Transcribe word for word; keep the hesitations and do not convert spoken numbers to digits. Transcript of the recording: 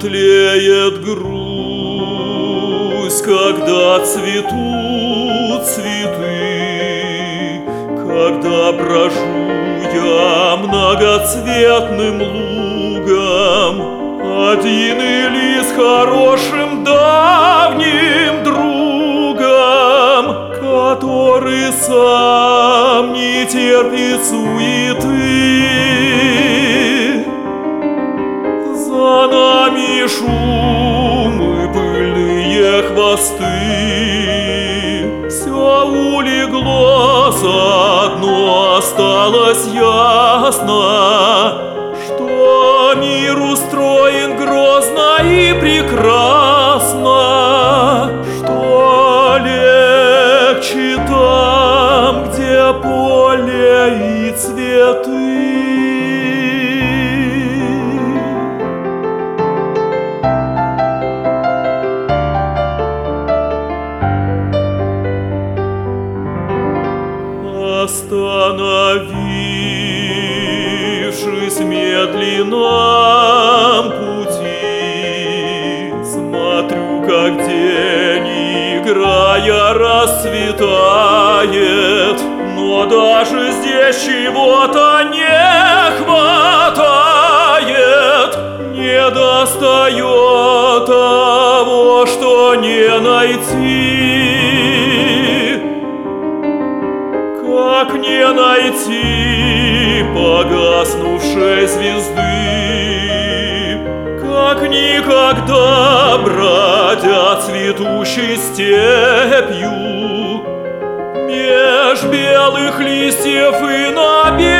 тлеет грусть, когда цветут цветы, когда брожу я многоцветным лугом, один или с хорошим давним другом, который сам не терпит суеты. За нами шум и пыльные хвосты, все улеглось, одно осталось ясно, что мир устроен грозно и прекрасно, что легче там, где поле и цветы. Остановившись в медленном пути, смотрю, как день, играя, расцветает, но даже здесь чего-то не хватает, не достает того, что не найти. Как не найти погаснувшей звезды, как никогда бродя цветущей степью меж белых листьев и на